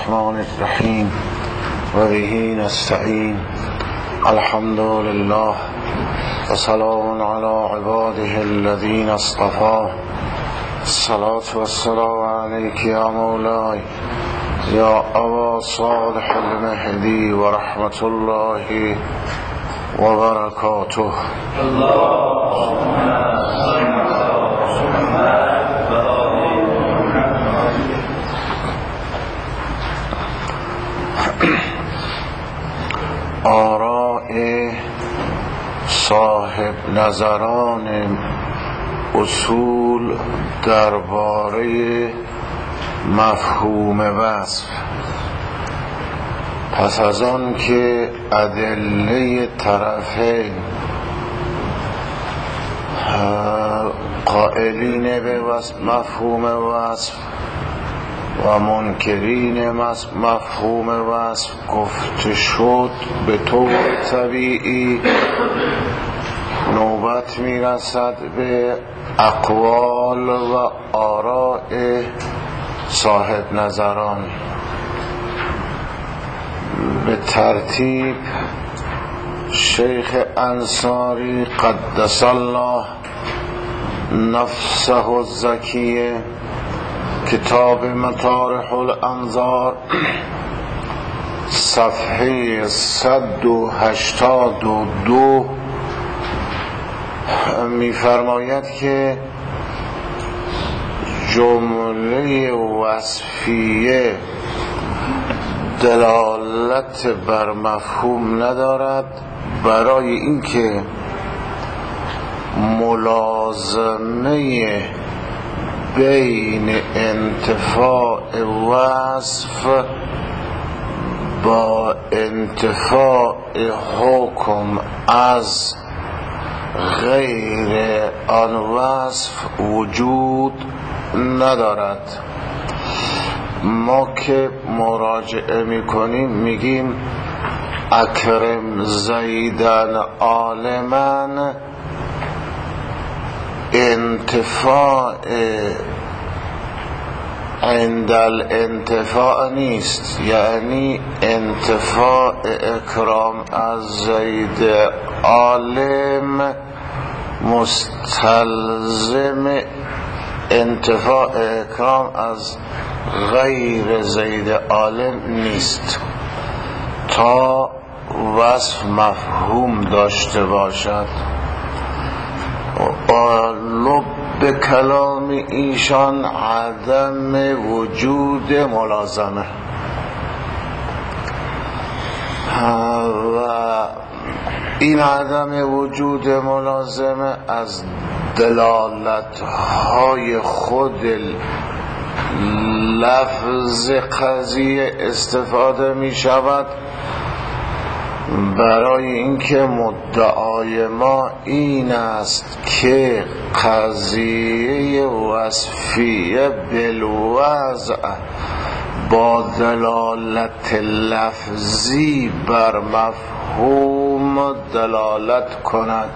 الرحمن الرحیم و به نستعین. الحمد لله و سلام علی عباده الذین اصطفی. الصلاة والسلام علیک یا مولای یا ابا صالح المهدی و رحمت الله و برکاته. آراء صاحب نظران اصول درباره مفهوم وصف. پس از آن که ادله طرفین قائلین به مفهوم وصف و منکرین مفهوم وصف گفته شد، به طور طبیعی نوبت میرسد به اقوال و آراء صاحب نظران. به ترتیب شیخ انصاری قدس الله نفسه الزکیه کتاب مطارح الانظار صفحه 182 می‌فرماید که جمله وصفیه دلالت بر مفهوم ندارد، برای اینکه ملازمه بین انتفاع وصف با انتفاع حکم از غیر آن وصف وجود ندارد. ما که مراجعه میکنیم میگیم اکرم زیدن عالمن، انتفاع عند الانتفاع نیست، یعنی انتفاع اکرام از زید عالم مستلزم انتفاع اکرام از غیر زید عالم نیست تا وصف مفهوم داشته باشد. لب کلام ایشان عدم وجود ملازمه و این عدم وجود ملازمه از دلالت های خود لفظ قضیه استفاده می شود، برای اینکه مدعای ما این است که قضیه وصفیه بالوضع با دلالت لفظی بر مفهوم دلالت کند.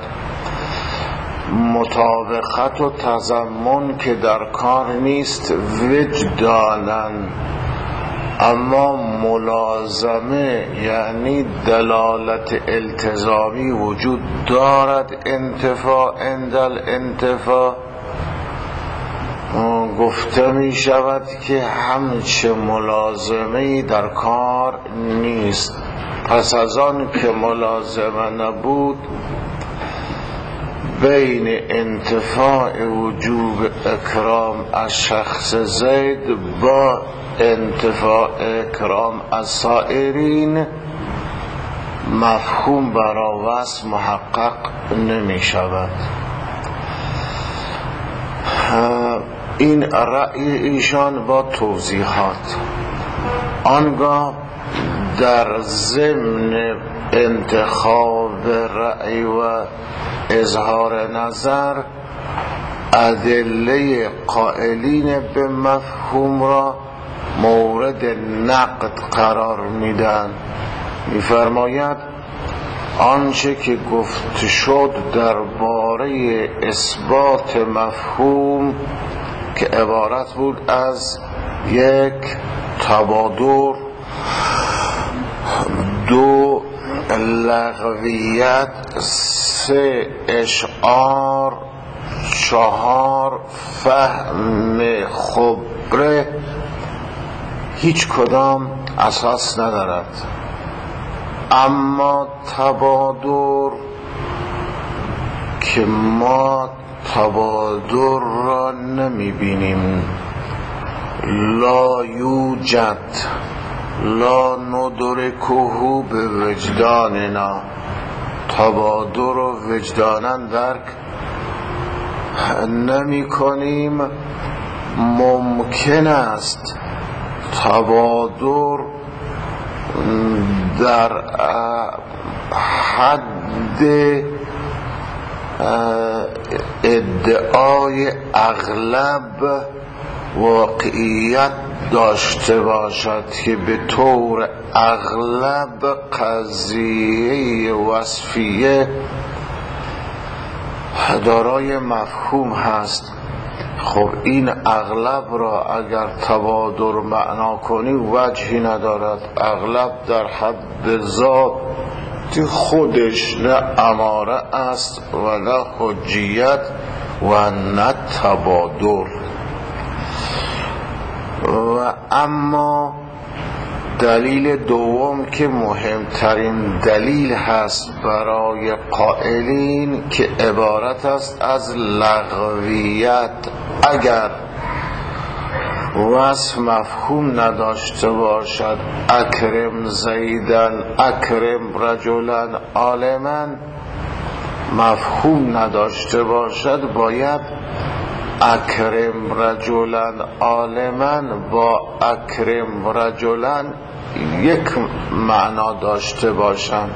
مطابقت و تضمن که در کار نیست وجداناً، اما ملازمه یعنی دلالت التزامی وجود دارد. انتفاع عند الانتفاع گفته می شود که همچه ملازمه‌ای در کار نیست. پس از آن که ملازمه نبود، بین انتفاع وجوب اکرام از شخص زید با انتفاع اکرام از سائرین مفهوم برای وصف محقق نمی شود. این رأی ایشان با توضیحات. آنگاه در ضمن انتخاب رأی و اظهار نظر ادله قائلین به مفهوم را مورد نقد قرار میدن. میفرماید آنچه که گفته شد درباره اثبات مفهوم که عبارت بود از یک تبادر، 2 لغویت، 3 اشعار، 4 فهم خبره هیچ کدام اساس ندارد. اما تبادر که ما تبادر را نمی بینیم، لا یوجد، لا ندرکه به وجداننا، تبادر و وجدانا درک نمی کنیم. ممکن است تبادر در حد ادعای اغلب واقعیت داشته باشد که به طور اغلب قضیه وصفیه دارای مفهوم هست. خب این اغلب را اگر تبادر معنا کنی وجهی ندارد. اغلب در حد ذات خودش نه اماره است و نه حجیت و نه تبادر. و اما دلیل دوم که مهمترین دلیل هست برای قائلین که عبارت است از لغویت. اگر وصف مفهوم نداشته باشد، اکرم زیدن، اکرم رجلن، عالما مفهوم نداشته باشد، باید اکرم رجلن عالما با اکرم رجلن یک معنا داشته باشند.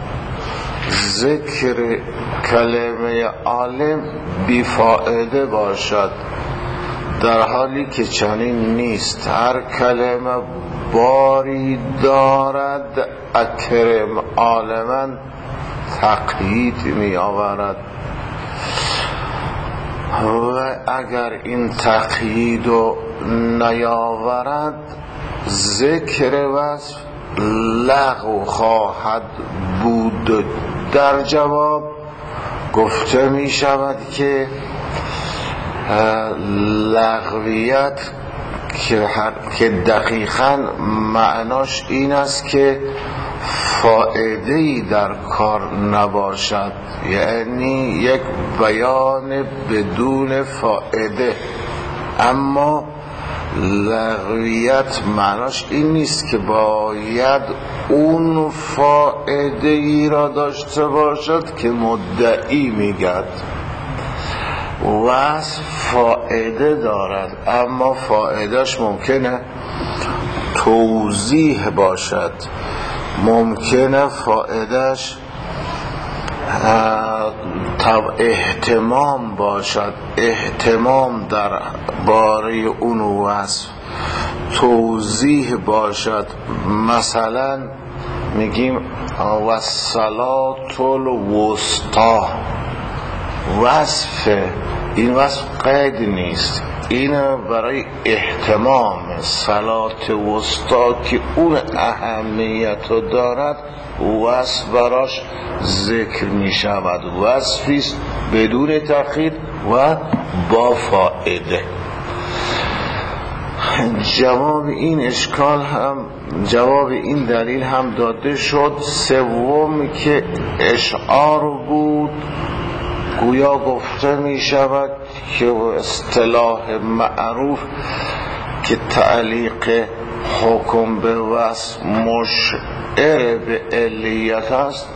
ذکر کلمه عالم بیفائده باشد، در حالی که چنین نیست. هر کلمه باری دارد. اکرم عالما تقیید می آورد و اگر این تقییدو نیاورد ذکر وصف لغو خواهد بود. در جواب گفته می شود که لغویت که دقیقاً معناش این است که فائده‌ای در کار نباشد، یعنی یک بیان بدون فائده. اما لغویت معناش این نیست که باید اون فائده‌ای را داشته باشد که مدعی میگد. وصف فائده دارد، اما فائدهش ممکنه توضیح باشد، ممکنه فائدهش اهتمام باشد، اهتمام در باره اون وصف، توضیح باشد. مثلا میگیم والصلاة الوسطی، وصف، این وصف قید نیست، این برای اهتمام. صلات وسطی که اون اهمیت دارد وصف براش ذکر می شود. وصفیست بدون تأخیر و با فائده. جواب این اشکال هم، جواب این دلیل هم داده شد. سوم که اشعار بود، گویا گفته می شود که اصطلاح معروف که تعلیق حکم به وصف مشعر به علیت است،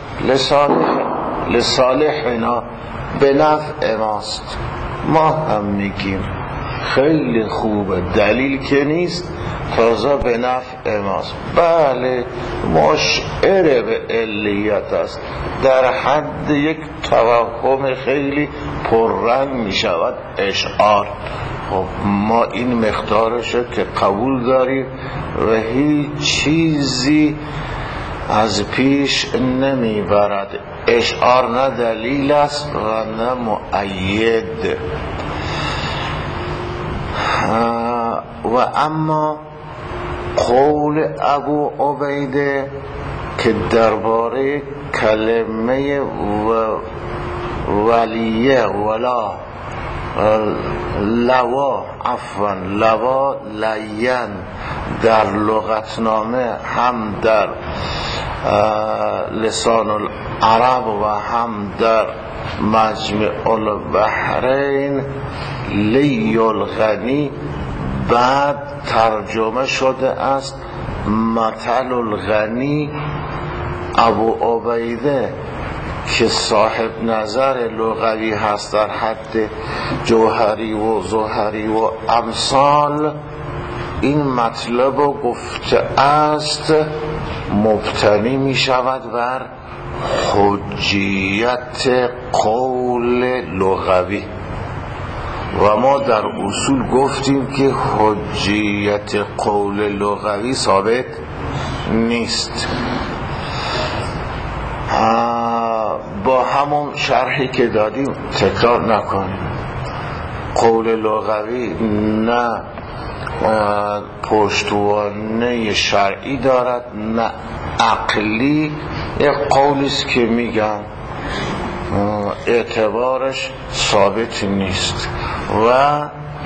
لصالحنا به نفع ماست. ما هم میگیم خیلی خوبه، دلیل که نیست، تازه به نفع ماست. بله، مشعر به علیت است، در حد یک توهم خیلی پررنگ می شود اشعار. خب ما این مقدارشه که قبول داریم و هیچ چیزی از پیش نمی برد. اشعار نه دلیل است و نه مؤید. و اما قول ابو عبیده که درباره کلمه ولیه ولا لوا لین در لغتنامه هم در لسان العرب و هم در مجمع البحرین لی الغنی بعد ترجمه شده است مثل الغنی. ابو عبیده که صاحب نظر لغوی هست در حد جوهری و زهری و امثال این مطلب رو گفته است مبتنی می شود بر حجیت قول لغوی و ما در اصول گفتیم که حجیت قول لغوی ثابت نیست. با همون شرحی که دادیم تکرار نکنیم. قول لغوی نه پشتوانه شرعی دارد نه عقلی، یک قولی است که میگن اعتبارش ثابت نیست و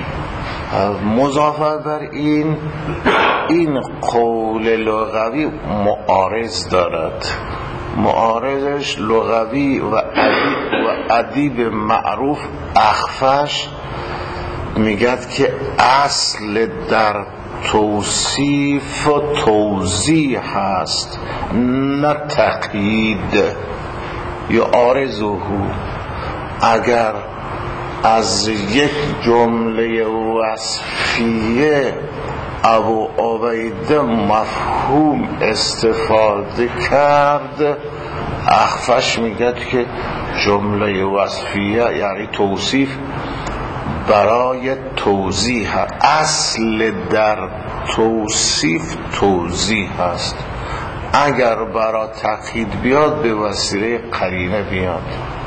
مضافه بر این قول لغوی معارض دارد. معارضش لغوی و ادیب معروف اخفش میگد که اصل در توصیف و توضیح هست نه تقیید. یا عارضه اگر از یک جمله وصفیه ابو عبیده مفهوم استفاده کرد، اخفش میگد که جمله وصفیه یعنی توصیف برای توضیح، اصل در توصیف توضیح است. اگر برای تقیید بیاد به وسیله قرینه بیاد.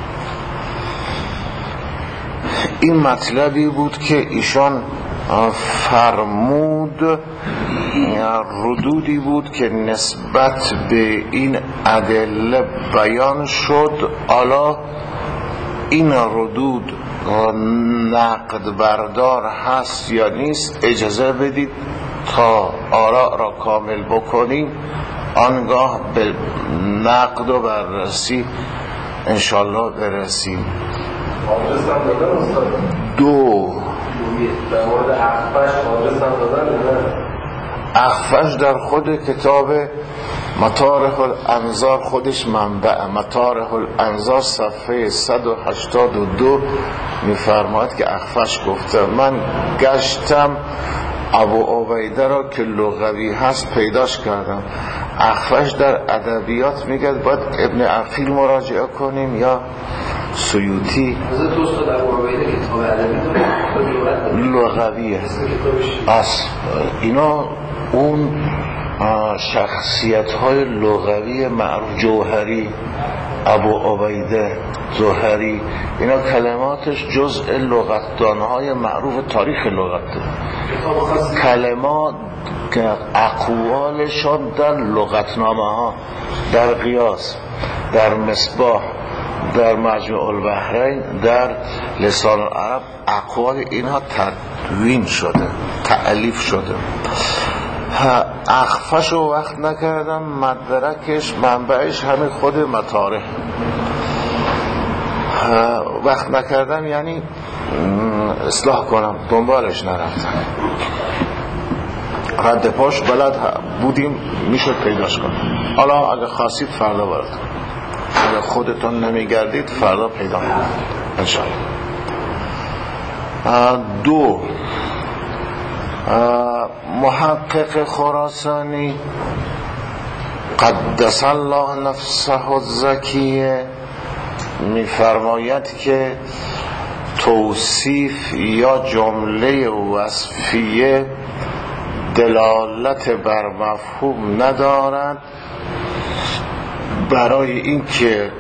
این مطلبی بود که ایشان فرمود، ردودی بود که نسبت به این ادله بیان شد. حالا این ردود نقد بردار هست یا نیست اجازه بدید تا آراء را کامل بکنیم، آنگاه به نقد و بررسی انشالله برسیم. دو در مورد اخفش در خود کتاب مطارح الانظار خودش منبع مطارح الانظار صفحه 182 میفرماید که اخفش گفته من گشتم ابو عبیده را که لغوی هست پیداش کردم. اخفش در ادبیات میگه باید ابن عقیل مراجعه کنیم یا سیوطی. لغویه اینا اون شخصیت های لغوی معروف، جوهری، ابو عبیده، زهری، اینا کلماتش جزء لغتدان های معروف تاریخ لغت، کلمات که اقوالشان در لغتنامه ها، در قیاس، در مصباح، در مجمع البحرین، در لسان العرب اقوال اینها تدوین شده، تألیف شده. اخفش رو وقت نکردم، مدرکش منبعش همین خود مطارح وقت نکردم، یعنی اصلاح کنم، دنبالش نرفتم. رد پاش بلد بودیم میشد پیداش کنم. حالا اگه خواستید فردا برد، اگه خودتون نمیگردید فردا پیدا کنید انشاءالله. دو، محقق خراسانی قدس الله نفسه الزکیه میفرماید که توصیف یا جمله وصفیه دلالت بر مفهوم ندارد. برای اینکه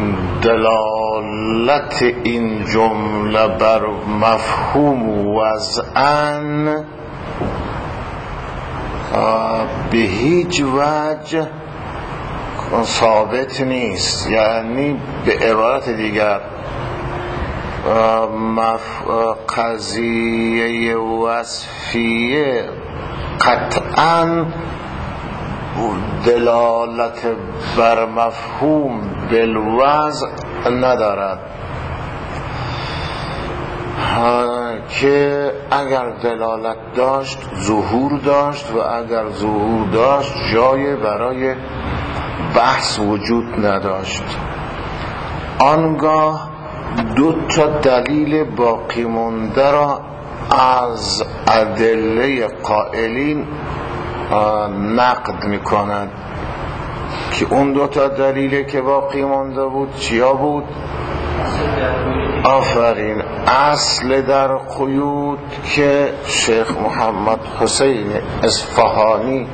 دلالت این جمله بر مفهوم وضعاً به هیچ وجه ثابت نیست. یعنی به عبارت دیگر قضیه وصفیه قطعاً دلالت بر مفهوم بالوضع ندارد، که اگر دلالت داشت ظهور داشت و اگر ظهور داشت جای برای بحث وجود نداشت. آنگاه دو تا دلیل باقی مونده را از ادله قائلین نقد میکند که اون دو تا دلیلی که باقی مونده بود چیا بود؟ آفرین، اصل در قیود که شیخ محمد حسین اصفهانی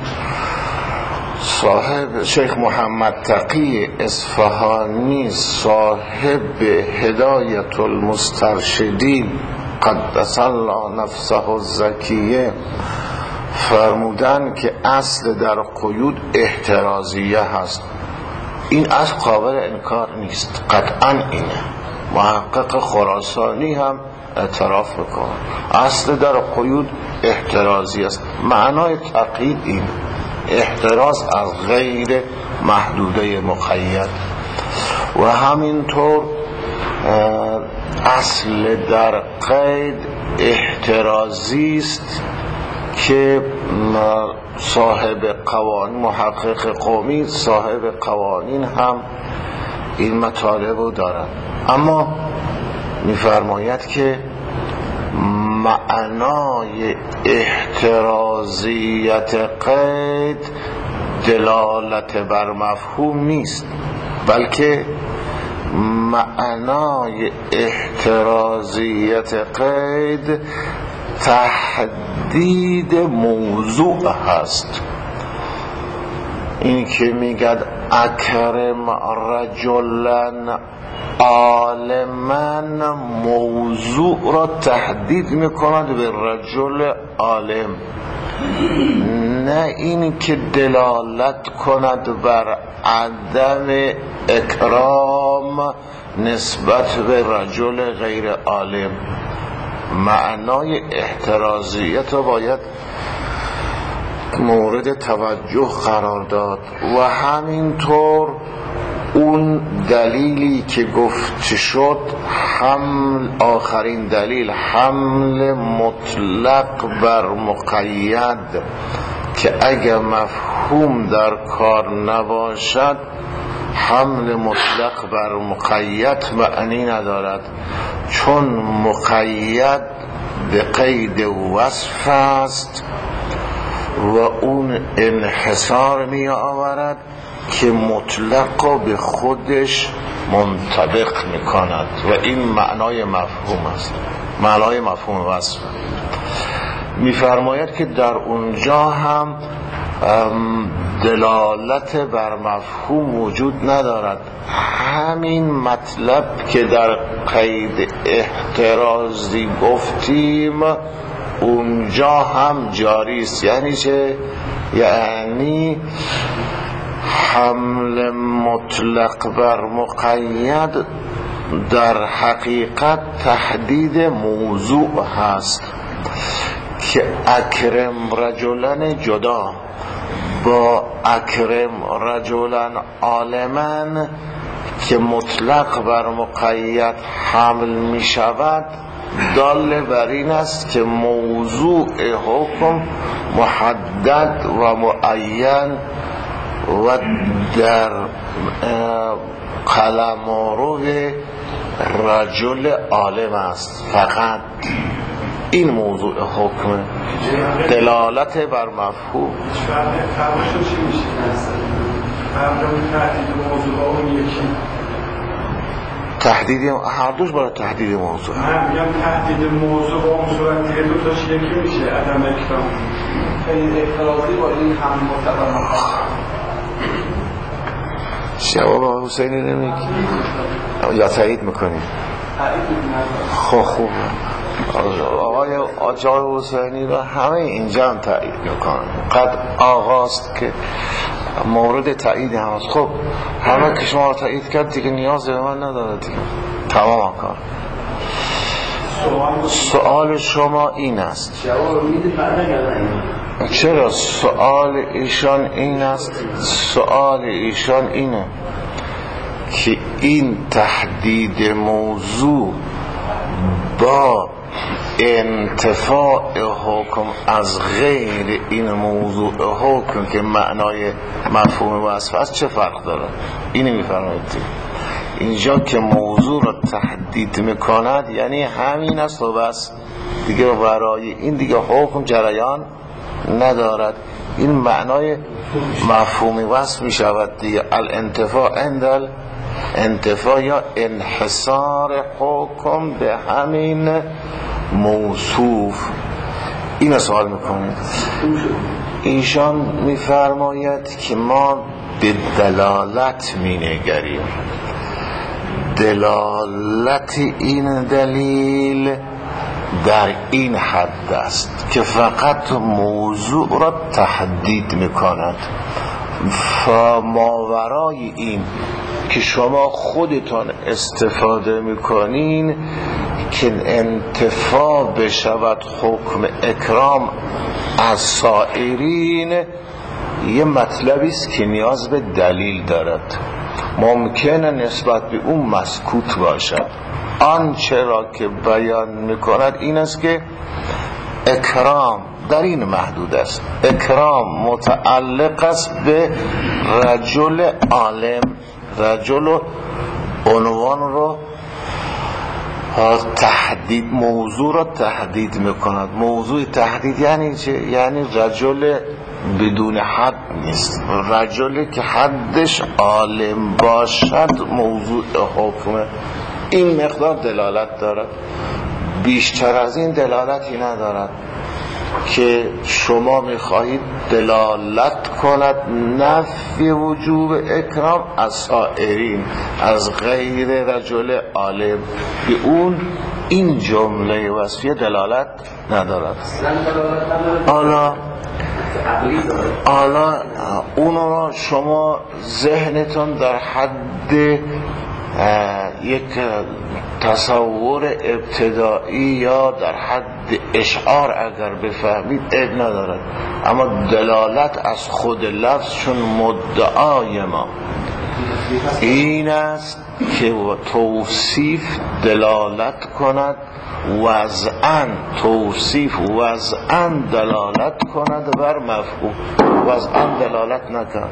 شیخ محمد تقی اصفهانی صاحب هدایت المسترشدین قدس الله نفسه الزکیه فرمودن که اصل در قیود احترازیه هست. این اصل قابل انکار نیست، قطعا اینه. محقق خراسانی هم اعتراف میکنه اصل در قیود احترازی است. معنای تقیید این احتراز از غیر محدوده مقید. و همینطور اصل در قید احترازی است که صاحب قوانین، محقق قومی صاحب قوانین هم این مطالب رو دارن. اما میفرماید که معنای احترازیت قید دلالت بر مفهوم نیست، بلکه معنای احترازیت قید تحدید موضوع هست. این که میگد اکرم رجلن عالمن موضوع را تحدید میکند به رجل عالم، نه این که دلالت کند بر عدم اکرام نسبت به رجل غیر عالم. معنای احترازیت را باید مورد توجه قرار داد. و همینطور اون دلیلی که گفته شد حمل، آخرین دلیل حمل مطلق بر مقید، که اگر مفهوم در کار نباشد حمل مطلق بر مقید معنی ندارد، چون مقید به قید وصف است و اون انحصار می آورد که مطلق به خودش منطبق می کند و این معنای مفهوم است، معنای مفهوم وصف. می فرماید که در اونجا هم دلالت بر مفهوم وجود ندارد. همین مطلب که در قید احترازی گفتیم اونجا هم جاری است. یعنی چه؟ یعنی حمل مطلق بر مقید در حقیقت تحدید موضوع هست که اکرم رجلن جدا با اکرم رجلن عالمن که مطلق بر مقید حمل می شود دال بر این است که موضوع حکم محدد و معین و در قلمرو رجل عالم است. فقط این موضوع حکم دلالت بر مفهوم. تحدید هر دوش باید تحدید موضوع. من میگم تحدید موضوع با اون صورت دیگه دو تاش یکی میشه. عدم اکرام این اعتراضی با این هم مطلق جواب حسینی نمیگی یا تایید میکنی؟ خوب آقای آجای حسینی و همه اینجا هم تایید میکنن. قد آغاست که مورد تایید هم هست. خب همه که شما تایید کرد دیگه نیاز به من نداره دیگه، تمام کار. سوال شما این است. چرا سوال ایشان این است؟ سوال ایشان اینه که این تحدید موضوع با انتفاع حکم از غیر این موضوع حکم که معنای مفهوم وصف است چه فرق داره؟ اینی میفرمایید اینجا که موضوع را تحدید میکند یعنی همین است و بس دیگه، برای این دیگه حکم جریان ندارد. این معنای مفهوم وصف میشود دیگه. الانتفاع اندل انتفاع یا انحصار حکم به همین موصوف. این سوال میکنید. ایشان میفرماید که ما به دلالت مینگریم. دلالت این دلیل در این حد است که فقط موضوع را تحدید میکند. ماورای این که شما خودتان استفاده میکنین که انتفاع بشود حکم اکرام از سائرین، یه مطلبی است که نیاز به دلیل دارد. ممکنه نسبت به اون مسکوت باشد. آنچه را که بیان میکند این است که اکرام در این محدود است. اکرام متعلق است به رجل عالم. رجل عنوان رو تحدید، موضوع را تحدید میکند. موضوع تحدید یعنی چه؟ یعنی رجل بدون حد نیست، رجلی که حدش عالم باشد موضوع حکمه. این مقدار دلالت دارد، بیشتر از این دلالتی ندارد که شما میخواهید دلالت کند نفی وجوب اکرام از سائرین، از غیر رجل عالم. به اون این جمله وصفیه دلالت ندارد. حالا اون را شما ذهنتون در حد یک تصور ابتدایی یا در حد اشعار اگر بفهمید عیب ندارد، اما دلالت از خود لفظ چون مدعای ما این است که توصیف دلالت کند وضعاً، توصیف وضعاً دلالت کند بر مفهوم، وضعاً دلالت نکند.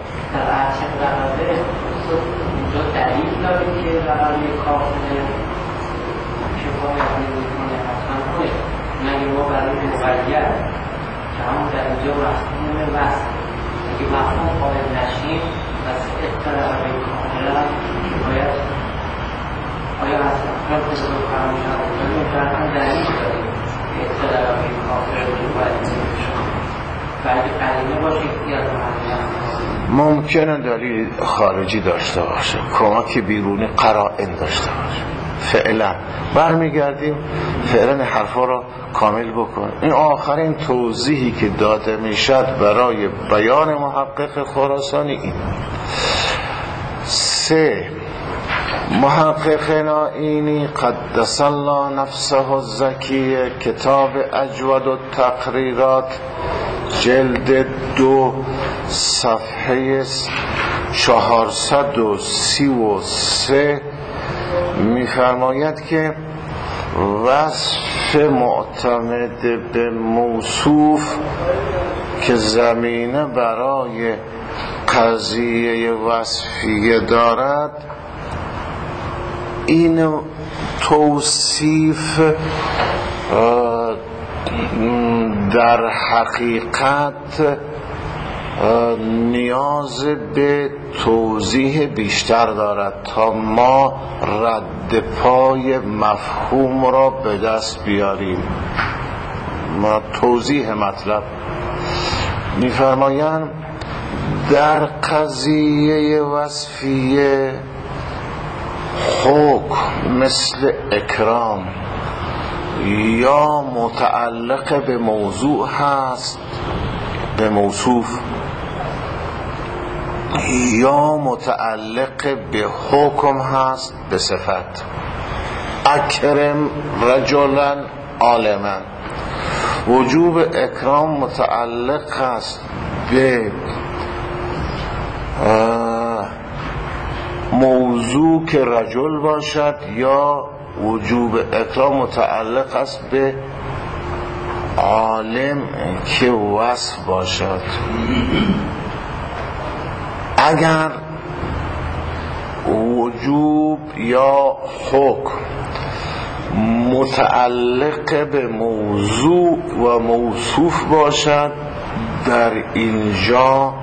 اینجا دلیل داریم که برای کافر شفایت میکنه حتما کنه، نگه ما برای مقید که همون در اینجا مفهوم وصل اگه مفهوم قائل نشیم پس اطلاع برای کافر شفایت آیا از افراد بزرگ فراموشن کنیم برای دلیل داریم که اطلاع برای کافر شفایت میکنه و اگه قلیمه باشه احتیاط ممکنه دلیل خارجی داشته باشه، کمک بیرونی قرائن داشته باشه. فعلا برمیگردیم فعلا حرفا رو کامل بکن. این آخرین توضیحی که داده میشد برای بیان محقق خراسانی این 3. محقق نائینی قدس الله نفسه الزکیه، کتاب اجود التقریرات جلد 2 صفحه 433 میفرماید که وصف معتمد به موصوف که زمینه برای قضیه وصفیه دارد، این توصیف در حقیقت نیاز به توضیح بیشتر دارد تا ما رد پای مفهوم را به دست بیاریم. ما توضیح مطلب می‌فرمایند در قضیه وصفیه حکم مثل اکرام یا متعلق به موضوع هست، به موصوف، یا متعلق به حکم هست، به صفت. اکرم رجلا عالما، وجوب اکرام متعلق هست به موضوع که رجل باشد، یا وجوب اکرام متعلق است به عالم که وصف باشد. اگر وجوب یا حکم متعلق به موضوع و موصوف باشد، در اینجا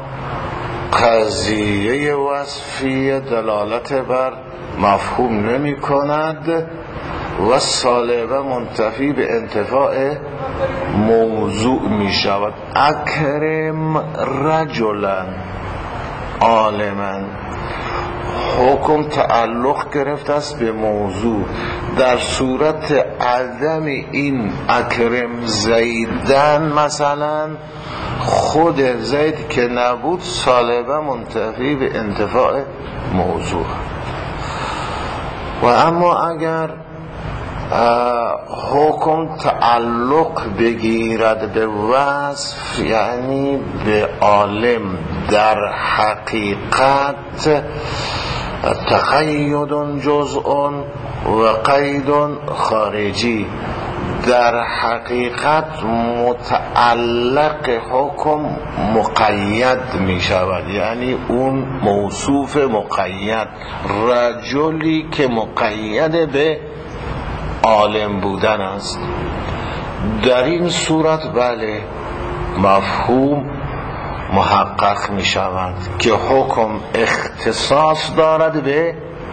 قضیه وصفی دلالت بر مفهوم نمی کند و سالبه منتفی به انتفاع موضوع می شود. اکرم رجلا عالما، حکم تعلق گرفت است به موضوع. در صورت عدم این اکرم زیدن، مثلا خود زید که نبود، سالبه منتفی به انتفاع موضوع. و اما اگر حکم تعلق بگیرد به وصف، یعنی به عالم، در حقیقت تقید جزء و قید خارجی، در حقیقت متعلق حکم مقید می شود، یعنی اون موصوف مقید، رجلی که مقید به عالم بودن است. در این صورت بله مفهوم محقق می شود که حکم اختصاص دارد به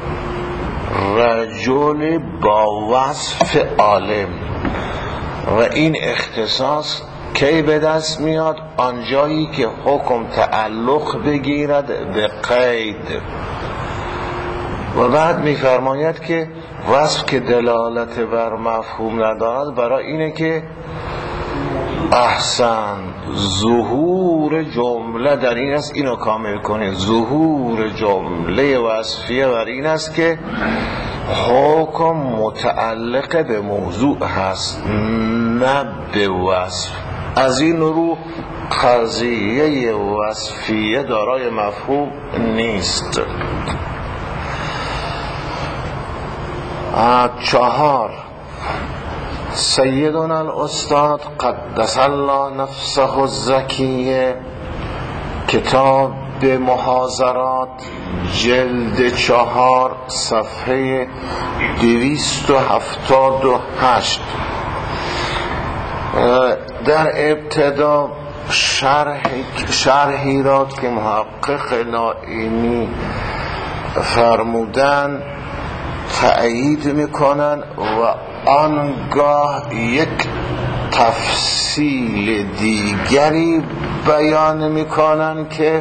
رجل با وصف عالم، و این اختصاص کی به دست میاد؟ آنجایی که حکم تعلق بگیرد به قید. و بعد میفرماید که وصف که دلالت بر مفهوم ندارد، برای اینه که احسن ظهور جمله در این است، اینو کامل کنید. ظهور جمله وصفیه بر این است که حکم متعلق به موضوع هست، نه به وصف. از این رو قضیه وصفیه دارای مفهوم نیست. 4 سیدنا الاستاد قدس الله نفسه الزکیه، کتاب محاضرات جلد 4 صفحه 278، در ابتدا شرحی را که محقق نائینی فرمودن تأیید میکنن و آنگاه یک تفصیل دیگری بیان میکنن که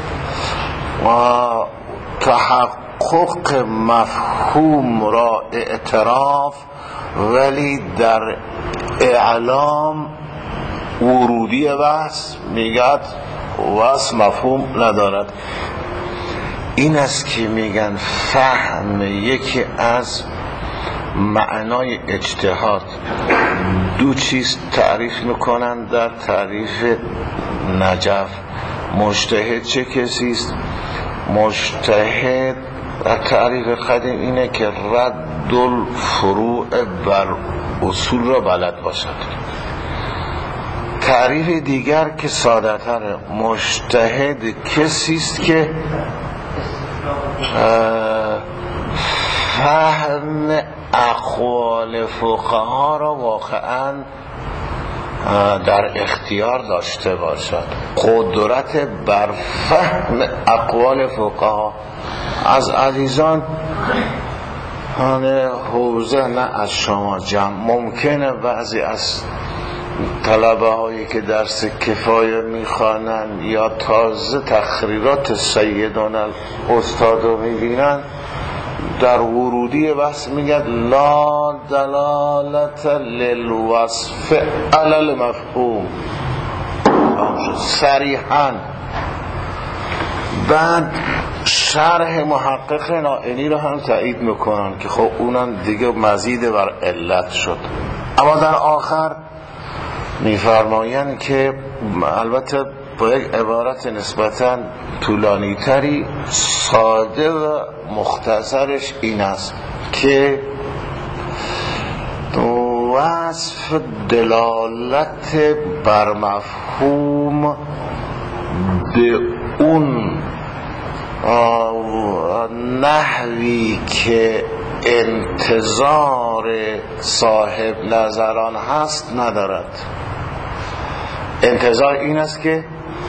تحقق مفهوم را اعتراف، ولی در اعلام ورودی بحث میگد واسه مفهوم ندارد. این است که میگن فهم یکی از معنای اجتهاد. دو چیز تعریف میکنن در تعریف نجف. مجتهد چه کسی است؟ مجتهد در تعریف قدیم اینه که رد الفروع بر اصول را بلد باشد. تعریف دیگر که ساده تره، مجتهد کسی است که فهم اقوال فقها را واقعا در اختیار داشته باشد، قدرت بر فهم اقوال فقها. از عزیزان حوزه نه از شما جمع، ممکنه بعضی از طلبه هایی که درس کفایه میخوانن یا تازه تقریرات سیدان الاستاد رو میبینن در ورودی بحث میگه لا دلالت للوصف علی المفهوم، صریحاً. بعد شرح محقق نائینی رو هم تایید میکنن که خب اونم دیگه مزید بر علت شد. اما در آخر میفرمایند که البته با یک عبارت نسبتاً طولانی تری، ساده و مختصرش این است که وصف دلالت بر مفهوم به اون نحوی که انتظار صاحب نظران هست ندارد. انتظار این است که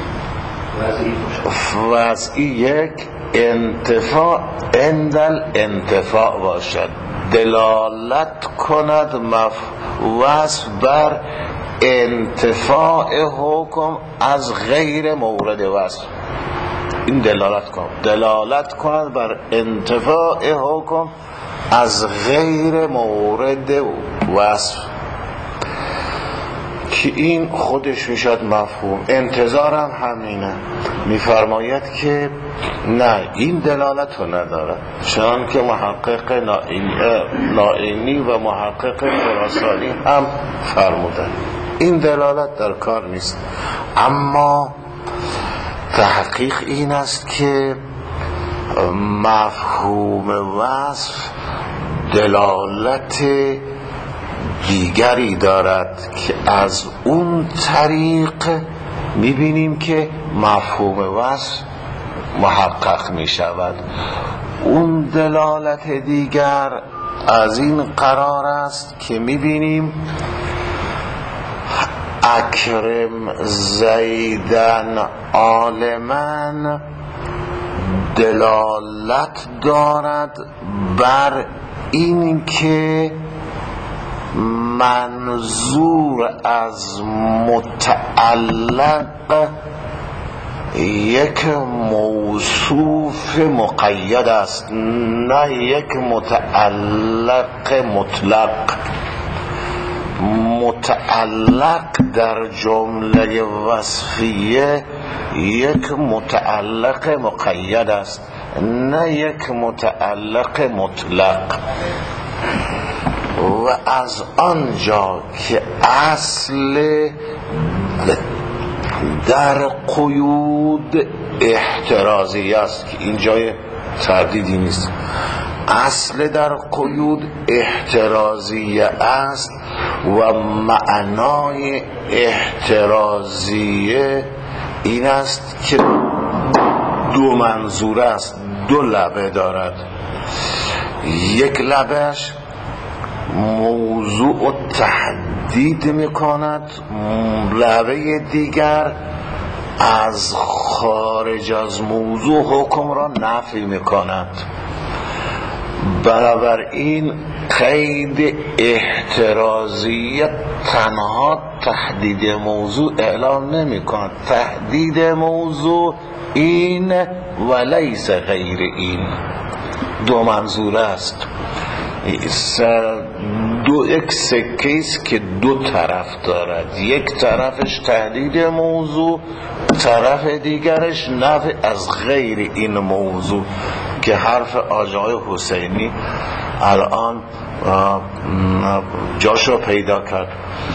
وضعی یک انتفاع اندل انتفاع باشد، دلالت کند وصف بر انتفاع حکم از غیر مورد وصف. این دلالت کند بر انتفاع حکم از غیر مورد وصف، که این خودش میشد مفهوم. انتظارم همینه. میفرماید که نه، این دلالت رو نداره، چون که محقق نائینی و محقق خراسانی هم فرمودن این دلالت در کار نیست. اما تحقیق این است که مفهوم وصف دلالت دیگری دارد که از اون طریق میبینیم که مفهوم وصف محقق میشود. اون دلالت دیگر از این قرار است که میبینیم اکرم زیدن عالمن دلالت دارد بر این که منظور از متعلق یک موصوف مقید است، نه یک متعلق مطلق. متعلق در جمله وصفیه یک متعلق مقید است، نه یک متعلق مطلق. و از آنجا که اصل در قیود احترازی است، که این جای تردیدی نیست، اصل در قیود احترازی است و معنای احترازیه این است که دو منظور است، دو لبه دارد. یک لبهش موضوع تحدید میکند، لبه دیگر از خارج از موضوع حکم را نفی میکند. بنابراین قید احترازیت تنها تحدید موضوع اعلام نمیکند. تحدید موضوع این و لیس غیر این، دو منظور است. یک سکه است که دو طرف دارد، یک طرفش تحدید موضوع، طرف دیگرش نفی از غیر این موضوع، که حرف آقای حسینی الان جاشو پیدا کرد.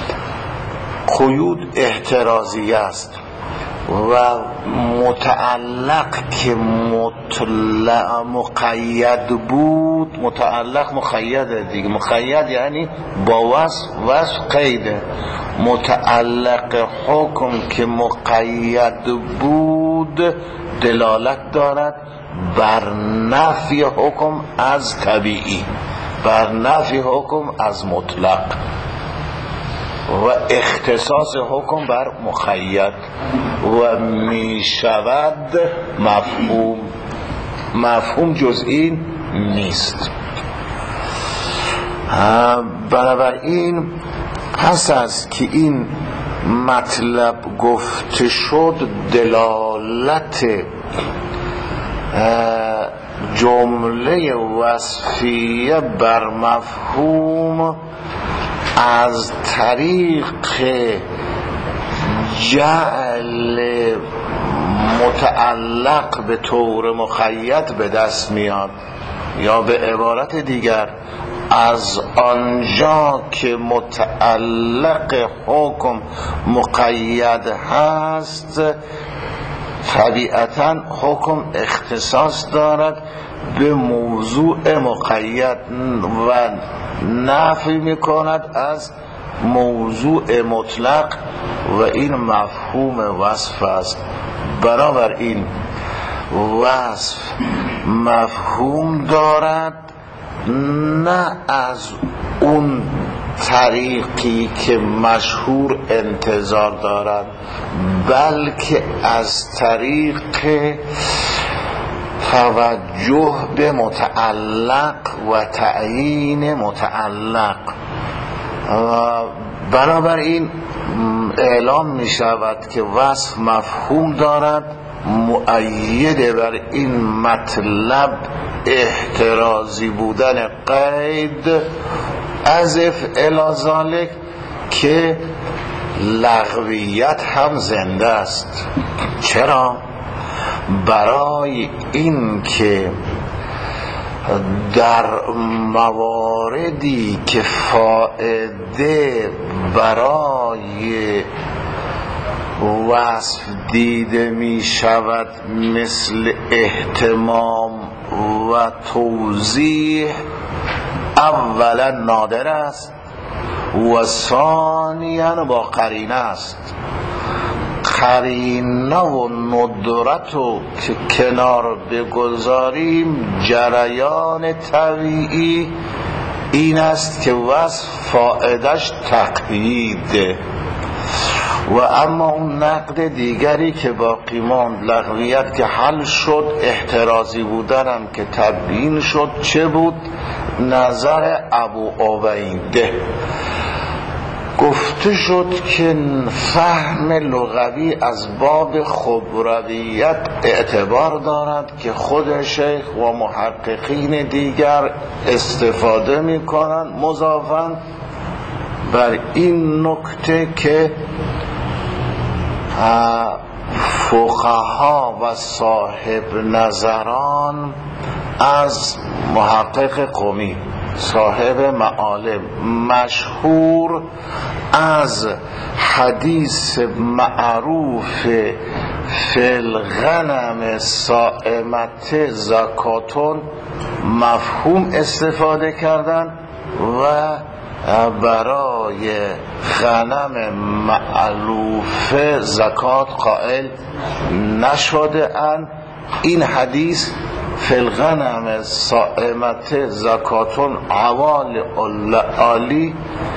قیود احترازی است و متعلق که مقید بود، متعلق مقید دیگه، مقید یعنی با وصف قیده. متعلق حکم که مقید بود دلالت دارد بر نفی حکم از طبیعی، بر نفی حکم از مطلق و اختصاص حکم بر مقید و می شود مفهوم جز این نیست. بنابراین پس از که این مطلب گفته شد، دلالت جمله وصفیه بر مفهوم از طریق جعل متعلق به طور مقید به دست میاد، یا به عبارت دیگر از آنجا که متعلق حکم مقید هست طبیعتاً حکم اختصاص دارد به موضوع مقید و نفی میکند از موضوع مطلق و این مفهوم وصف است. بنابراین وصف مفهوم دارد نه از اون طریقی که مشهور انتظار دارد، بلکه از طریق توجه به متعلق و تعیین متعلق. بنابراین اعلام می شود که وصف مفهوم دارد، مؤید بر این مطلب احترازی بودن قید اضف الی ذلک که لغویت هم زنده است. چرا؟ برای این که در مواردی که فائده برای وصف دیده می شود مثل اهتمام و توضیح اولا نادر است و ثانیا با قرینه است. قرینه و ندرت رو که کنار بگذاریم جریان طبیعی این است که وصف فائدش تقییده. و اما اون نقد دیگری که باقی ماند، لغویت که حل شد، احترازی بودنم که تبیین شد، چه بود؟ نظر ابو عبیده. گفته شد که فهم لغوی از باب خبرویت اعتبار دارد که خود شیخ و محققین دیگر استفاده می کنند، مضافاً بر این نکته که فقها و صاحب نظران از محقق قمی صاحب معالم مشهور از حدیث معروف فی الغنم صائمت زکاتون مفهوم استفاده کردن و برای غنم معلوف زکات قائل نشده اند. این حدیث فی الغنم صائمت زکاتون عوال عالی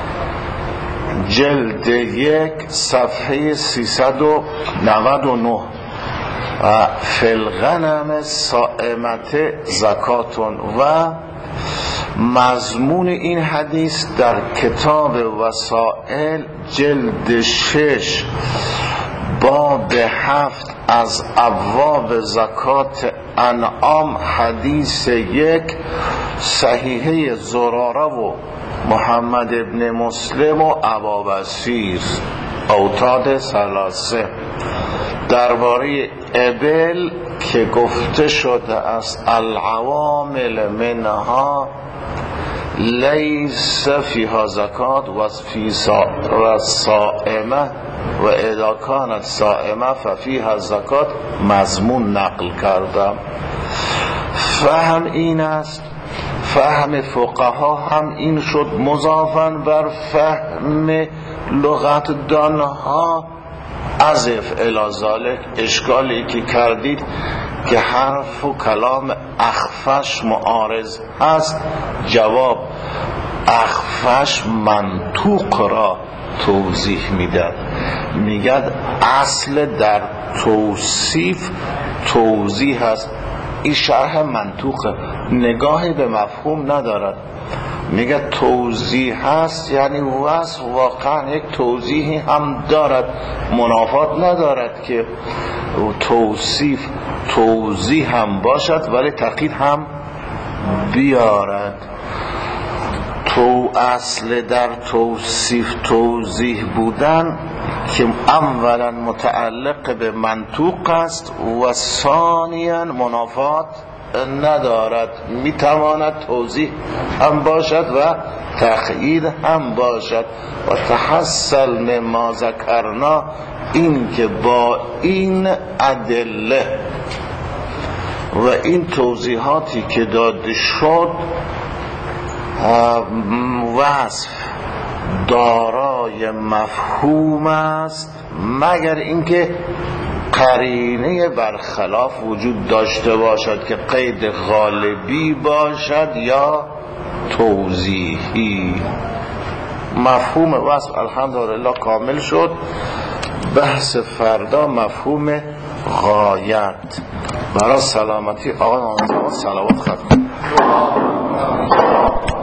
جلد 1 صفحه 399 فی الغنم صائمت زکاتون و مضمون این حدیث در کتاب وسائل جلد 6 باب 7 از ابواب زکات انعام حدیث 1 صحیحه زراره و محمد ابن مسلم و ابابصیر اوتاد ثلاثه درباره ابل که گفته شده است العوامل منها لیس فیها زکات و فی صائمه و اذا کانت صائمه ففیها زکات مضمون نقل کردم. فهم این است، فهم فقها هم این شد، مضافاً بر فهم لغت دانها اضف الی ذلک. اشکالی که کردید که حرف و کلام اخفش معارض هست، جواب اخفش منطوق را توضیح میدن، میگد اصل در توصیف توضیح هست. این شرح منطوق نگاهی به مفهوم ندارد. میگه توضیح هست، یعنی وصف واقعا یک توضیحی هم دارد، منافات ندارد که توصیف توضیح هم باشد ولی تقیید هم بیارد. تو اصل در توصیف توضیح بودن که اولا متعلق به منطوق است و ثانیا منافات ندارد، میتواند توضیح هم باشد و تقیید هم باشد. و تحصل ما ذکرنا، این که با این ادله و این توضیحاتی که داده شد وصف دارای مفهوم است، مگر اینکه قرینه برخلاف وجود داشته باشد که قید غالبی باشد یا توضیحی. مفهوم وصف الحمدلله کامل شد. بحث فردا مفهوم غایت. برای سلامتی آقای محمد صلوات ختم.